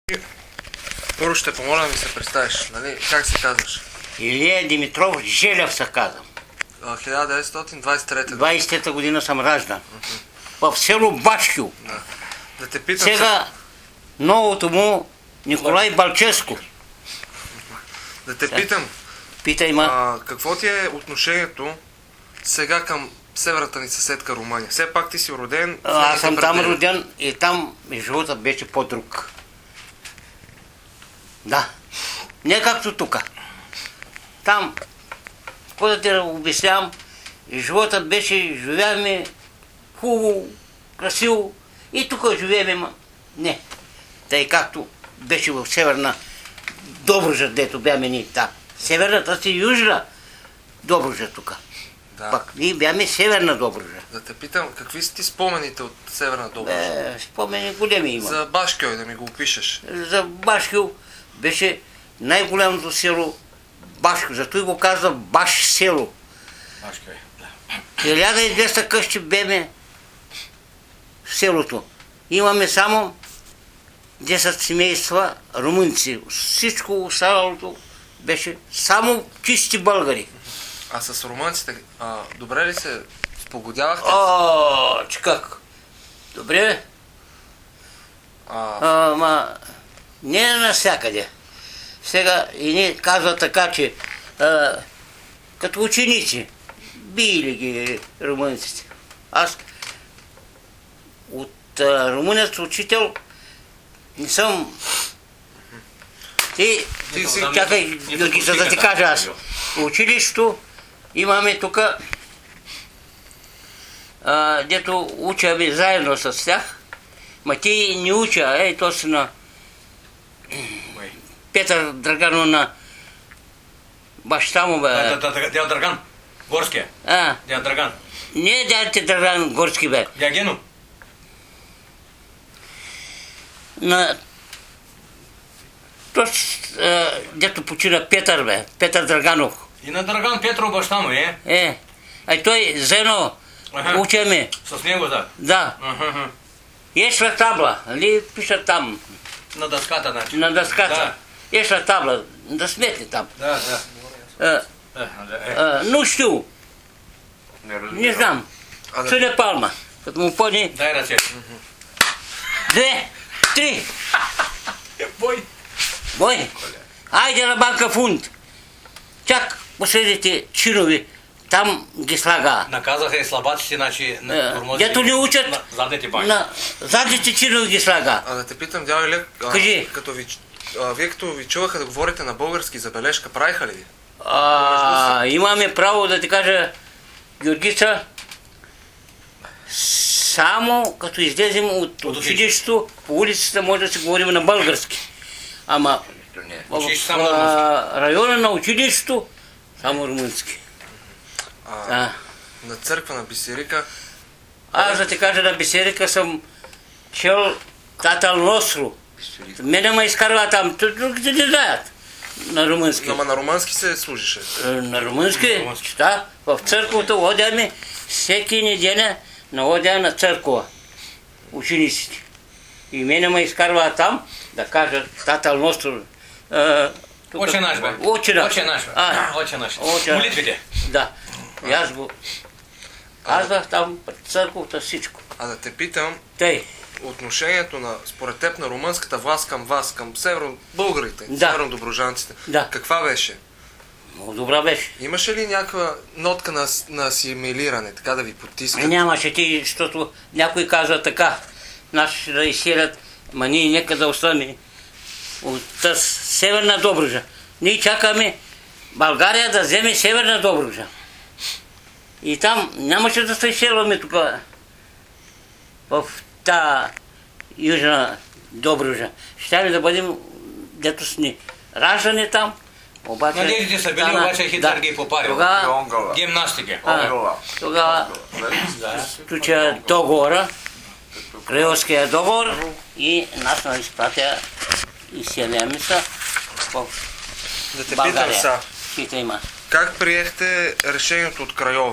Първо ще помоля да ми се представиш, нали? Как се казваш? Илия Димитров Желев се казвам. 1923 година. 23-та година съм раждан. В село Башкил. Да те питам Сега новото му Николай Балческо. Да те питам, Питай ма. какво ти е отношението сега към северната ни съседка Румъния? Все пак ти си роден. Аз съм там роден и там живота беше по-друг. Да. Не както тук. Там, какво да те обяснявам, живота беше, живеяме хубаво, красиво и тук живееме, не. Тъй както беше в Северна Добруджа, дето бяме ние там. Северната си Южна Добруджа тук. Да. Пак ние бяме Северна Добруджа. Да те питам, какви са ти спомените от Северна Добруджа? Спомени големи има. За Башкил да ми го опишеш. За Башкил беше най-голямото село Башкил, зато и го казва Баш село. Башкил, да. 1200 къщи беме в селото. Имаме само 10 семейства румънци. Всичко останалото беше само чисти българи. А с румънците, добре ли се спогодявахте? Че как? Добре. Не навсякъде. Сега и ни казва така, че като ученици били ги румънците. Аз от румънец учител не съм. Ти чакай, за да ти кажа аз. В училището имаме тук, дето учаме заедно с тях, ма ти не уча, то си на Петър Драганов на баща му, бе. Дядо Драган, горския. Дядо Драган. Не дядите Драган горски, бе. Дядо Гено. На дето почина Петър, бе. Петър Драганов. И на Драган Петро баща му, е? Той заедно учеме. С него, да? Да. Ешла табла, нали пиша там. На дъската, значи. На дъската. Ешла табла, да сметне там. Да. Ну щу. Не знам. Съня палма. Като му пони. Дай ръце. 2, 3. Бой. Айде на банка фунт. Чак последните чинови. Там ги слага. Наказаха и слабаците, значи... Дето не учат. На задните банки. На задните чинови ги слага. Да те питам, дядо Илия, вие като ви чуваха да говорите на български, забележка правиха ли ви? Имаме право да ти кажа, Георгица, само като излезем от училището, по улицата може да си говорим на български. Ама в района на училището само румънски. На църква на Бисерика? Аз да ти кажа, на Бисерика съм чел Татъл Ностро. Мене ме изкарва там, другите не знаят на румънски. Ама на румънски се служише? На румънски, да. В църквата одяме всеки неделя на църква учениците. И мене ме изкарва там да кажа Татъл Ностро. Отче наш, бе. Отче наш. Молитвите. Да. И аз го казвах там пред църквата всичко. Да те питам, Тъй. отношението според теб на румънската власт към вас, към българите, севернодобруджанците, каква беше? Много добра беше. Имаше ли някаква нотка на асимилиране, така да ви потискат? Нямаше ти, защото някой казва така, наши да изселят, ма ние нека да останем от Северна Добруджа. Ние чакаме България да вземе Северна Добруджа. И там нямаше да се изселваме тук в та Южна Добруджа. Щяли да бъдем дето сни раждани там. Надеждите са били, обаче Хитлер ги попарил. Гимнастики. Тогава случая договора, Крайовския договор и нас на изпратя и селяме са в Да те питам са, България. как приехте решението от Крайова?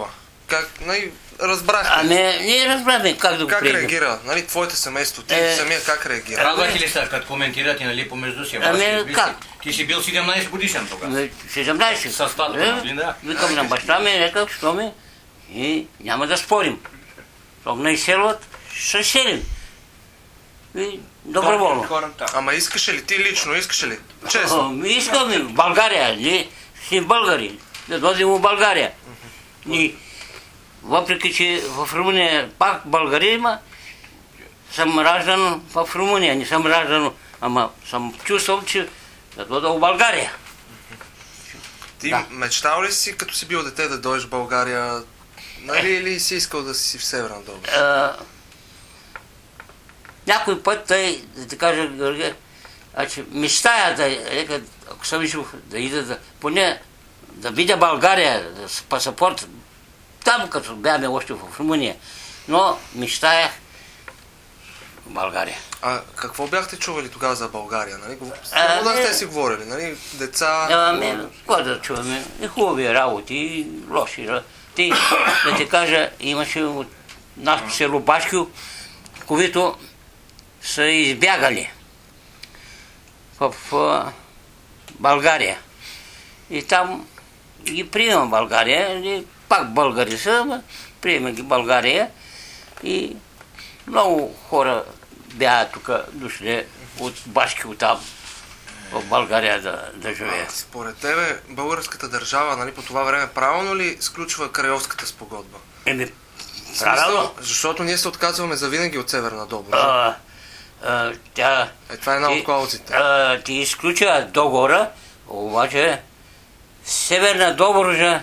как, разбрахте? Ние разбрахме как да го приемем. Как реагира? Твоето семейство, ти самия как реагира? Радвате ли са, като коментирате, помежду си? Как? Ти си бил 17 годишен тогава. 17. С татата, да? Викам на баща ми, реках, що ми, и няма да спорим. Щом не изселват, ще селим. И доброволно. Ама искаш ли? Ти лично искаш ли? Честно. Искаме в България, ние си българи, да дойдем в България. И въпреки, че в Румъния пак българи има, съм раждан в Румъния, не съм раждан, ама съм чувствал, че да дойда в България. Ти мечтал ли си, като си бил дете, да дойдеш в България, или си искал да си в Северна Добруджа? Някой път, да ти кажа, Георгия, мечтая ако съм виждал, да ида, поне да видя България, с пасапорт, там като бяхме още в Румъния, но мечтаях в България. А какво бяхте чували тогава за България? Много да сте си говорили, деца? Какво да чуваме? И хубави работи, и лоши работи. Да ти кажа, имаше от нашето село Башкио, които са избягали в България. И там ги приемам в България, пак българи са, приемам ги в България и много хора бяха тук дошли от Башкио там в България да живеят. Според тебе българската държава по това време правилно ли сключва Крайовската спогодба? Правилно. Защото ние се отказваме завинаги от Северна Добруджа. Това е една от клаузите. Ти изключва договора, обаче Северна Добруджа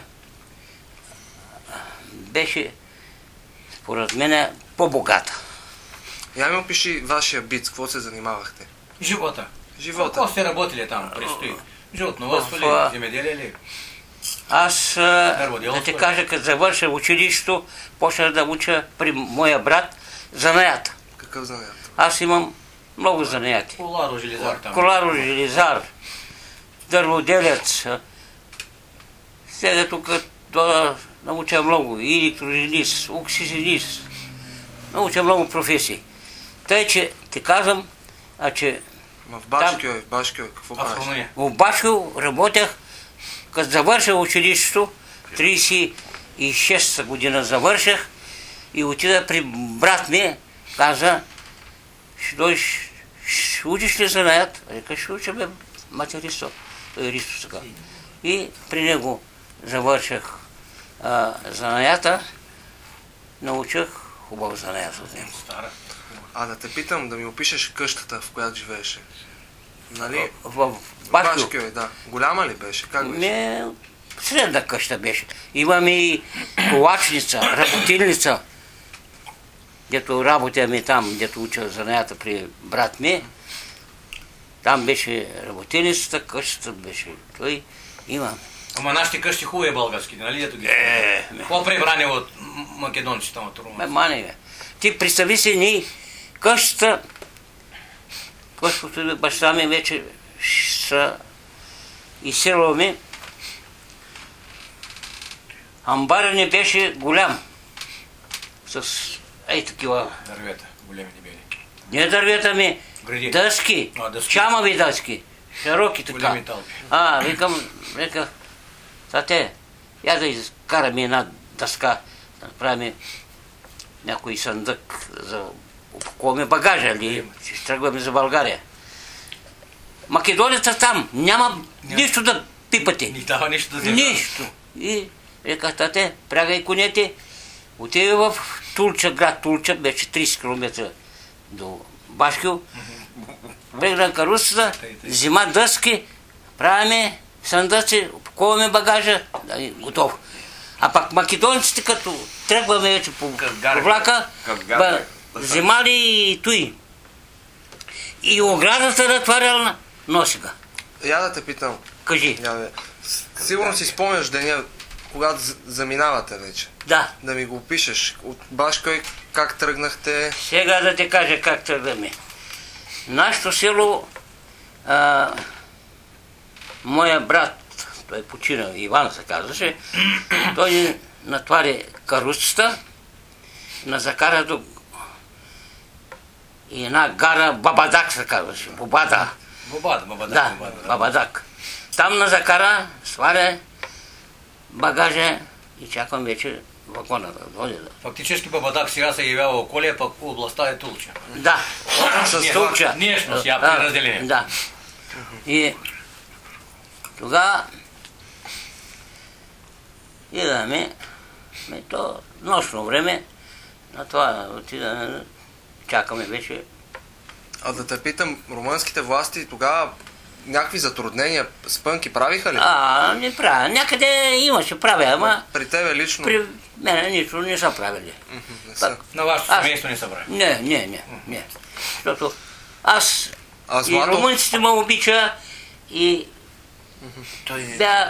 беше, според мен, по-богата. Я ми опиши вашия бит, с какво се занимавахте? Живота. Какво сте работили там? Предстои. Животновъдство ли? Земеделие ли? Аз, да ти кажа, като завърша училището, почнах да уча при моя брат занаята. Какъв занаят? Аз имам много занаяти. Коларо-железар там. Коларо-железар, дърводелец. Сега тук да науча много. И електрожелист, оксижелист. Науча много професии. Тъй, че ти казвам, че... В Башкио, какво правиш? В Башкио работях, като завърших училището, 36-та година завърших и отида при брат ми, каза, ще дойдеш, ще учиш ли занаят? Река, ще уча материство. Той е Ристо сега. И при него завърших занаята, научих хубав занаят от него. Да те питам, да ми опишеш къщата, в която живееше. Нали? В Башкио. Да. Голяма ли беше? Как беше? Средна къща беше. Имаме и колачница, работилница, дето работяме там, дето уча занаята при брат ми. Там беше работилницата, къщата беше. Той имаме. Ама нашите къщи хубави български, нали дето ги? Какво прибрани от македонците от Румъния? Ти представи си ни къщата, къщото баща ми вече са изселваме. Амбара не беше голям. С такива... Дървета, големи не били. Не дървета ми, дъски, чамави дъски, широки така. Големи талпи. Виках, тате, я да изкараме една дъска, да направим някой съндък за упаковаме багажа, или ще тръгваме за България. Македонията там, няма нищо да пипате. Не дава нищо да взема. Нищо. И виках, тате, прягай конете, отиде в Тулча, град Тулча, беше 30 км до Башкио. Влегна каруцата, взима дъски, правиме съндъци, опаковаме багажа, готово. А пак македонците, като тръгваме вече по влака, взимали и той. И оградата натваряла носига. Я да те питам. Кажи. Сигурно си спомняш деня, когато заминавате вече. Да. Да ми го опишеш. От Башкио как тръгнахте? Сега да те кажа как тръгваме. Нашето село, моя брат, той почина, Иван се казваше, той натвари каруцата, на закара до и една гара Бабадак се казваше. Бобада. Да, Бабадак. Там на закара, сваля багажа и чакам вече вагона да дойде. Фактически Бабадак сега се явява околия, пък областта е Тулча. Да, с Тулча. Днешно сега при разделение. Да. И тогава идваме, то нощно време, на това отидаме, чакаме вече. А да те питам, румънските власти тогава някакви затруднения, спънки правиха ли? Не правя. Някъде имаше правя, ама... При тебе лично? При мене нищо не са правили. Не са. На вашето семейство не са правили? Не. Защото аз и Злато... румънците ме обича и... Да...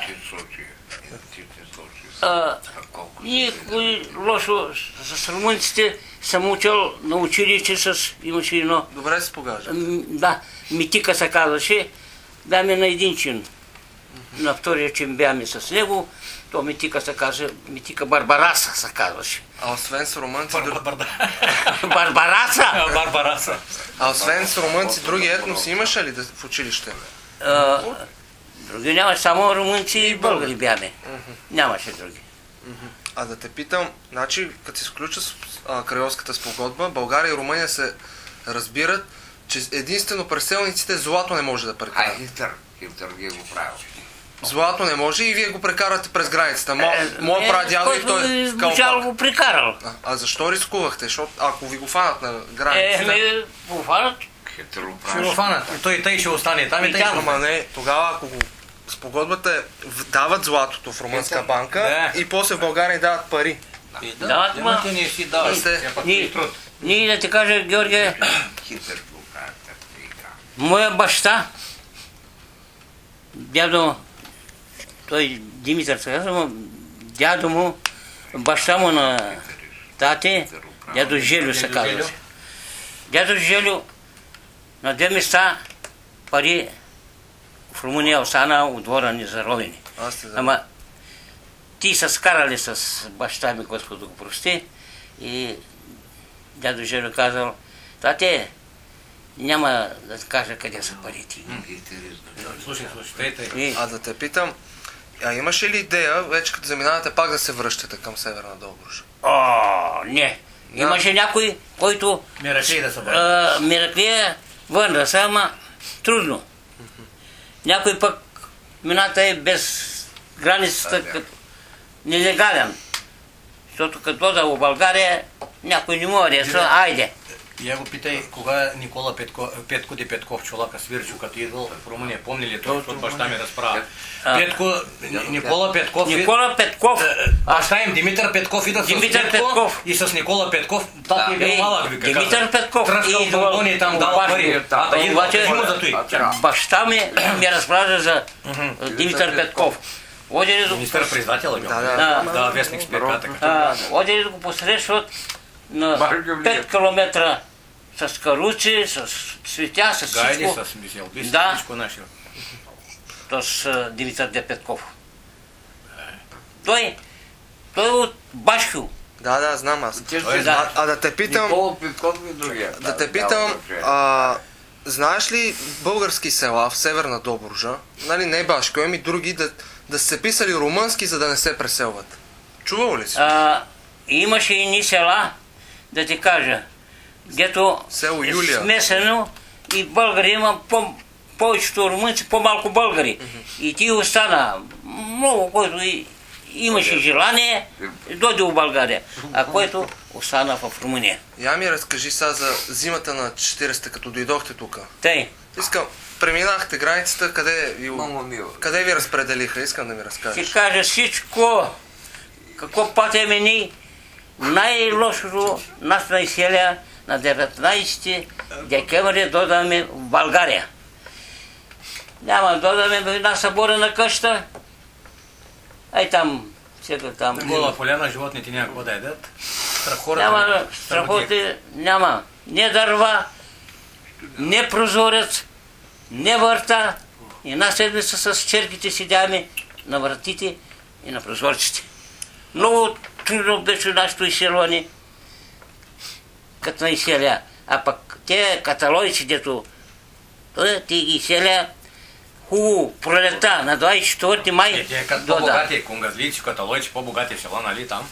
Никой лошо с румънците съм учил на училище имаше едно... Добре се погажа. Да, Митика се казваше, бяме на един чин. На втория чин бяме с него, то Митика се казва, Митика Барбараса се казваше. А освен с румънци... Барбараса? Барбараса. А освен с румънци, други етноси имаше ли в училище? Други нямаше, само румънци и българи бяме. Нямаше други. А да те питам, значи, като се сключва с Крайовската спогодба, България и Румъния се разбират, че единствено преселниците злато не може да прекарат. Хилтър ги го правил. Злато не може и вие го прекарате през границата. Моя прадядо и той в Калпак го прекарал. А защо рискувахте? Защото ако ви го фанат на границата... го фанат. Ще го фанат. И той тъй ще остане там и тъй. Ама не, тогава ако го спогодбата дават златото в румънска банка и после в България дават пари. Дават, ма... Ние да ти кажа, Георгия, моя баща, дядо, той Димитър се казва, дядо му, баща му на тате, дядо Желю се казва. Дядо Желю на две места пари в Румъния остана от двора ни заровени. Ама ти са скарали с баща ми, Господу го прости, и дядо Желю казал, тате, няма да кажа къде са парите. Слушай. А да те питам, имаше ли идея, вече като заминавате, пак да се връщате към Северна Добруджа? Не. Имаше някой, който... Мираклия да се върна. Мираклия върна се, ама трудно. Някой пък мината е без границата, като нелегален. Защото като да в България, някой не му арества, айде. Я го питай, кога Никола Петко Ди Петков, чолака Свирчо, като идвал в Румъния, помни ли това, защото баща ми разправя. Никола Петков. Баща им Димитър Петков идва с Петко и с Никола Петков. Тати е бил малък, вика. Димитър Петков. Тръскал бомбони там, дал пари. Баща ми разправя за Димитър Петков. Министър-председател е бил. Да, вестник с ПК, така. Одели да го посрещват на 5 километра с каруци, с цветя, с всичко. Гайди, с мисел, всичко наше. То с Димитър Ди Петков. Той е от Башкил. Да, знам аз. А да те питам... Никола Петков и другия. Да те питам, знаеш ли български села в Северна Добруджа, нали не Башкил, ами други, да са се писали румънски, за да не се преселват? Чувал ли си? Имаше и ни села, да ти кажа, дето смесено и българи има повечето румънци, по-малко българи. И ти остана много, който имаше желание, дойде в България, а който остана в Румъния. Я ми разкажи сега за зимата на 40-та, като дойдохте тук. Тъй. Искам, преминахте границата, къде ви разпределиха? Искам да ми разкажеш. Ти кажа всичко, какво пътяме ние, най-лошото нас населя на 19 декември дойдаме в България. Няма да дойдаме в една съборена къща, ай там, всека там. Гола поляна, животните няма какво да ядат. Страхоти няма. Не дърва, не прозорец, не върта. Една седмица с черките седяме на вратите и на прозорците. Много трудно беше нашето изселване, като на изселя. А пък те каталойци, дето ти ги изселя хубаво пролета на 24 май. Те като по-богати кунгазлийци, каталойци, по-богати села, нали там?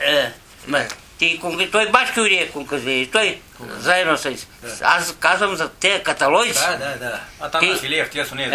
Той бачки е кунгазлийци, той заедно с... Аз казвам за те каталойци. Да. А там на Силиев, тия са не...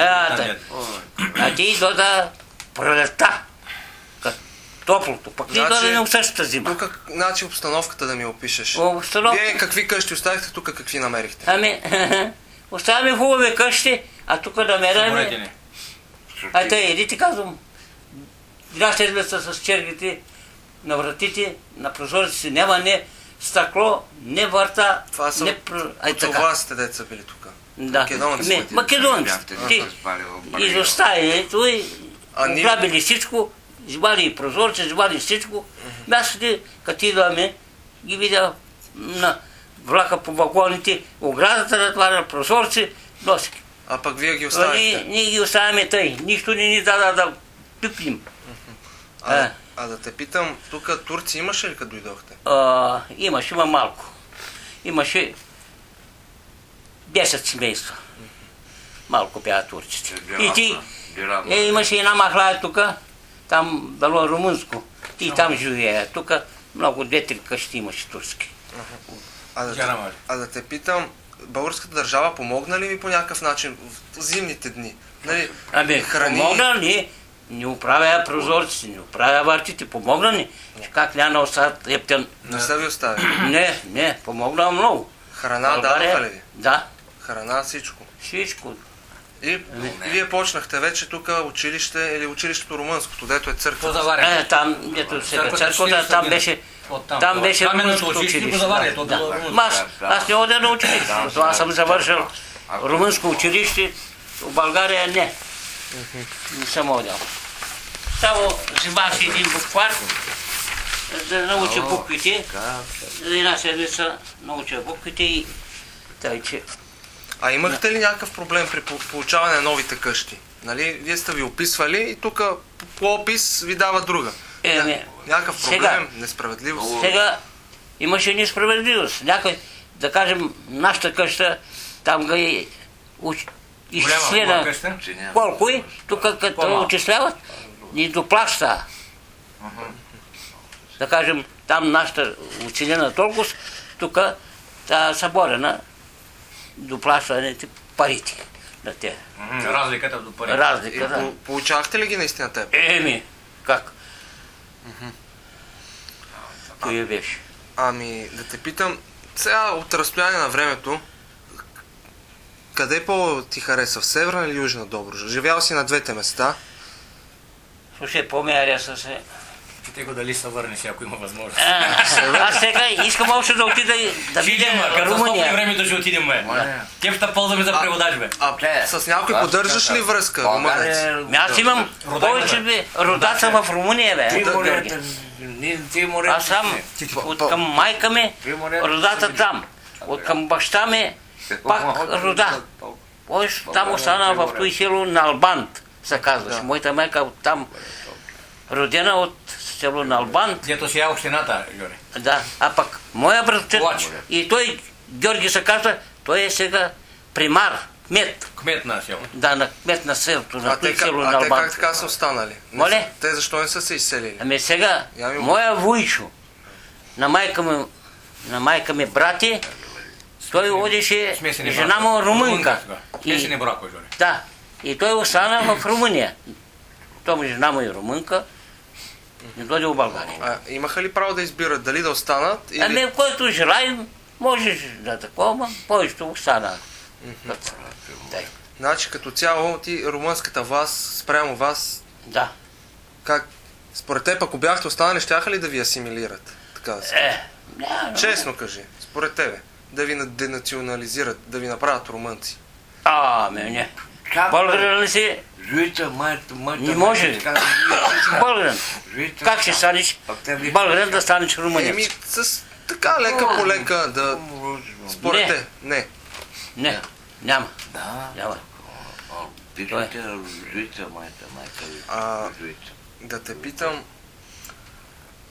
А ти дода пролета. Топлото, пък ти дода не усещата зима. Тук, значи обстановката да ми опишеш. Вие какви къщи оставихте, тук какви намерихте? Ами, оставяме хубави къщи, а тук намеряме... Еди ти казвам, една седмица с чергите на вратите, на прозорците няма не стъкло, не врата, това са властите деца били тук. Да, македонците. Изоставили, ограбили всичко, извали и прозорци, извали всичко. Мястото, като идваме, ги видя на влака по вагоните, оградата натваря, прозорци, носки. А пък вие ги оставихте? Ние ги оставяме тъй. Нищо не ни дада да пипнем. А да те питам, тук турци имаше ли като дойдохте? Имаше, има малко. Имаше 10 семейства. Малко бяха турците. И ти, имаше една махлая тук, там било румънско. И там живея. Тук много 2-3 къщи имаше турски. А да те питам, българската държава помогна ли ви по някакъв начин в зимните дни? Ами, помогна ли? Не оправя прозорците, не оправя вартите, помогна ни. Как няма оставят ептен? Не са ви оставили? Не, помогна много. Храна дадоха ли ви? Да. Храна, всичко? Всичко. И вие почнахте вече тук училище или училището румънското, дето е църква? Там, дето сега църквата, там беше румънското училище. Аз не ходя на училище, аз съм завършил румънско училище, в България не. Не съм ходил. Само взимах един буквар, да науча буквите. За една седмица науча буквите и тъй, че... А имахте ли някакъв проблем при получаване на новите къщи? Нали, вие сте ви описвали и тук по опис ви дава друга. Някакъв проблем, несправедливост? Сега имаше несправедливост. Някой, да кажем, нашата къща, там ga изчислена колко и, тук като отчисляват, ни доплаща. Да кажем, там нашата оценена толкова, тук съборена доплащаните парите на те. Разликата до парите. Разликата. Получавахте ли ги наистина теб? Как? Кой беше? Ами, да те питам, сега от разстояние на времето, къде по-ти хареса? В Северна или Южна Добруджа? Живял си на двете места. Слушай, по-ме се. Те го дали се върне си, ако има възможност. Аз сега искам още да отида да видим Румъния. Времето ще отидем, бе. Те ще ползваме за преводач, бе. С някой поддържаш ли връзка, румънец? Аз имам повече родата в Румъния, бе. Аз съм от към майка ми, родата там. От към баща ми, пак рода. Там остана в този село на Албант, се казваше. Моята майка от там, родена от село на Албант. Дето си общината, Георги. Да, а пък моя братчет и той, Георги се казва, той е сега примар, кмет. Кмет на село. Да, на кмет на селото, на той село на Албант. А те как така са останали? Моля? Те защо не са се изселили? Ами сега, моя вуйчо, на майка ми брати, той водеше жена му румънка. Смесени бракове, Георги. Да, и той остана в Румъния. Том жена му е румънка, не дойде в България. Имаха ли право да избират дали да останат? Или... Ами, който желаем, можеш да такова, повечето остана. Значи, като цяло, ти румънската власт, спрямо вас, да. Как? Според теб, ако бяхте останали, щяха ли да ви асимилират? Така да се. Честно кажи, според тебе, да ви денационализират, да ви направят румънци. Не. Българин ли си? Не може. Българин. Как ще станеш българин да станеш румънец? С така лека по лека да... Според те. Не. Няма. Да те питам,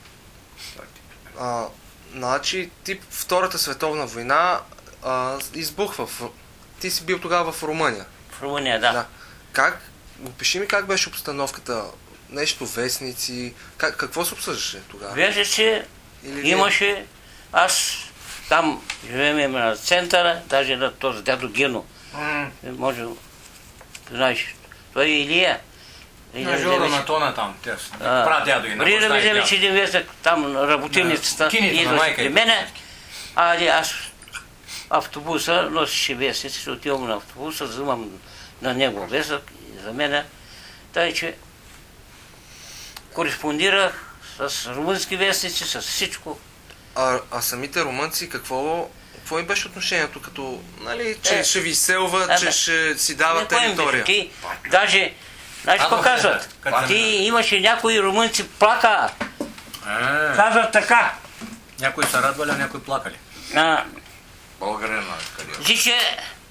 Значи, Втората световна война избухва. Ти си бил тогава в Румъния. В Румъния, да. Опиши ми как беше обстановката, нещо вестници, какво се обсъждаше тогава? Вестници имаше, аз там живеем на центъра, даже на този дядо Гено. Може, знаеш, той е Илия. На Жоро на Тона там, прадядо и на преди да ми вземеш един вестник, там работилницата идваше при мене, аз автобуса носеше вестници, ще отивам на автобуса, взимам на него вестник и за мене. Тъй, че кореспондирах с румънски вестници, с всичко. А самите румънци, какво им беше отношението, като, нали, че ще ви изселват, че ще си дават територия? Ти, даже, знаеш какво казват? Ти имаше някои румънци плака. Казват така. Някои са радвали, а някои плакали. Българина, къде? Зиче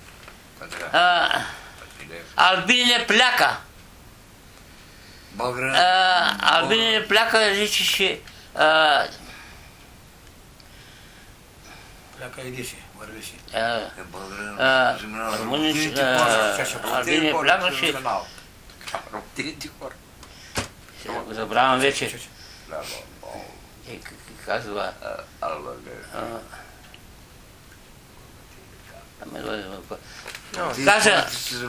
Албине пляка. Албине пляка зичеше Пляка иди си, върви си. Албине плякаше. Роптилите хора. Забравям вече. Казва. Каза,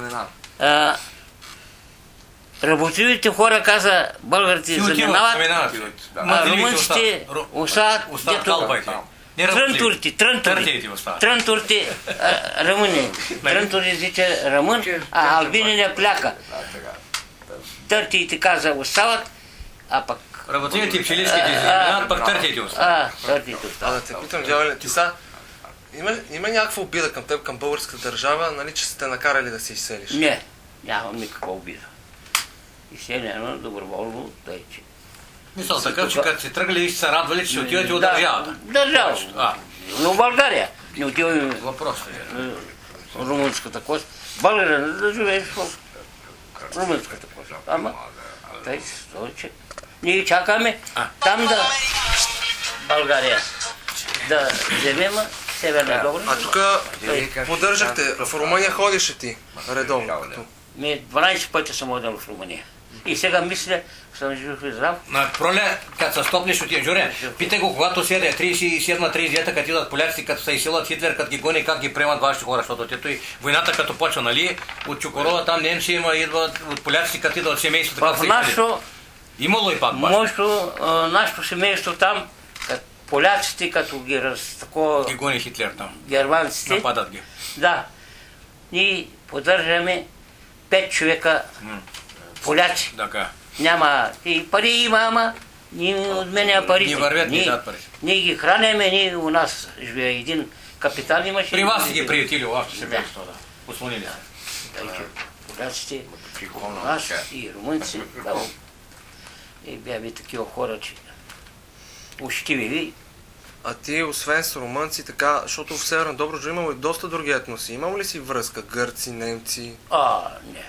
работливите хора, каза, българите заминават, а румънците остават трънтурите, румъни. Трънтури зича румън, а албините пляка. Търтиите, каза, остават, а пък... Работливите пчеличките заминават, пък търтиите остават. Търтиите остават. Те питам, дяволе, ти са... Има някаква обида към теб, към българската държава, нали, че сте накарали да се изселиш? Не, нямам никаква обида. Изселено доброволно, тъй че... Мисъл такъв, че като се тръгали и ще се радвали, че ще отивате от държавата. Държавата. Но в България не отиваме въпрос. Румънската кост. България да живееш в румънската кост. Ама, тъй че ние чакаме там да България да вземем Северна Добруджа. А тук поддържахте, в Румъния ходиш ти редовно? 12 пъти съм ходил в Румъния. И сега мисля, съм жив и здрав. На Проля, като се стопнеш от Журе, питай го, когато седе 37-39, като идват поляците, като се изсилат Хитлер, като ги гони, как ги приемат вашите хора, защото тето и войната като почва, нали, от Чукорова там немци идват, от поляците, като идват семейството, как се изсилят. Имало и пак нашето семейство там, поляците, като ги ги гони Хитлер там. Германците. Нападат ги. Да. Ние поддържаме 5 човека поляци. Така. Няма. И пари има, ама ни отменя парите. Не вървят, не дадат пари. Ние ги хранеме, ние у нас живее един капитан имаше. При вас си ги приятели, вашето семейство, да. Послонили се. Поляците, у нас и румънци, и бяхме такива хора, че ущиви. А ти, освен с румънци, така, защото в Северна Добруджа имало и доста други етноси. Имало ли си връзка? Гърци, немци? Не.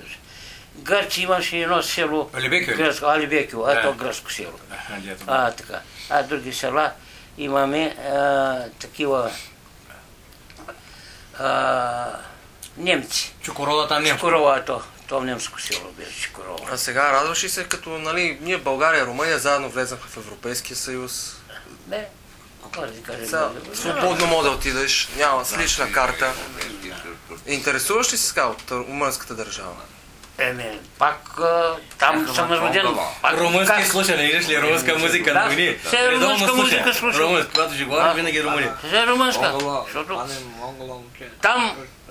Гърци имаше едно село. Алибекио. Ето гръцко село. Така. А други села имаме такива немци. Чукорова там немско. Чукорова то немско село беше Чукорова. А сега радваш ли се, като, нали, ние България и Румъния заедно влезнахме в Европейския съюз? Не. Свободно мога да отидеш, няма с лична карта. Интересуваш ли се сега от румънската държава? Пак там съм роден. Румънски слуша, не виждаш ли румънска музика на войни? Все румънска музика слушам. Румънска, когато ще говориш, винаги румъни. Все румънска, защото там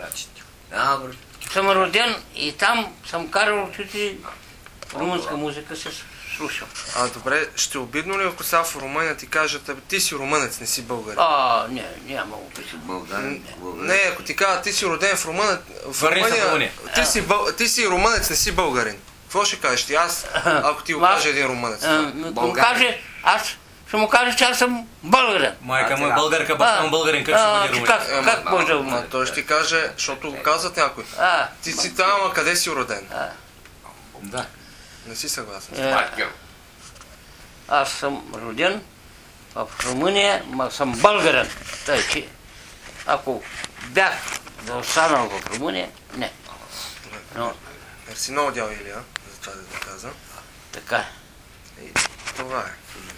съм роден и там съм карал учители, румънска музика се слушам. Добре, ще обидно ли ако сега в Румъния ти кажат, ти си румънец, не си българин? Не, няма обидно. Не, ако ти кажат, ти си роден в Румъния, ти си румънец, не си българин. Какво ще кажеш ти? Аз, ако ти го каже един румънец? Аз ще му кажа, че аз съм българин. Майка му е българка, баща му българин, как ще бъде румънец? Как може да бъде? Той ще ти каже, защото го казват някой. Ти си там, а къде си роден? Да. Не си съгласен. Аз съм роден в Румъния, ма съм българен. Тъй, че ако бях да останал в Румъния, не. Но, Мерси много, дядо Илия, за това да каза. така. И това е.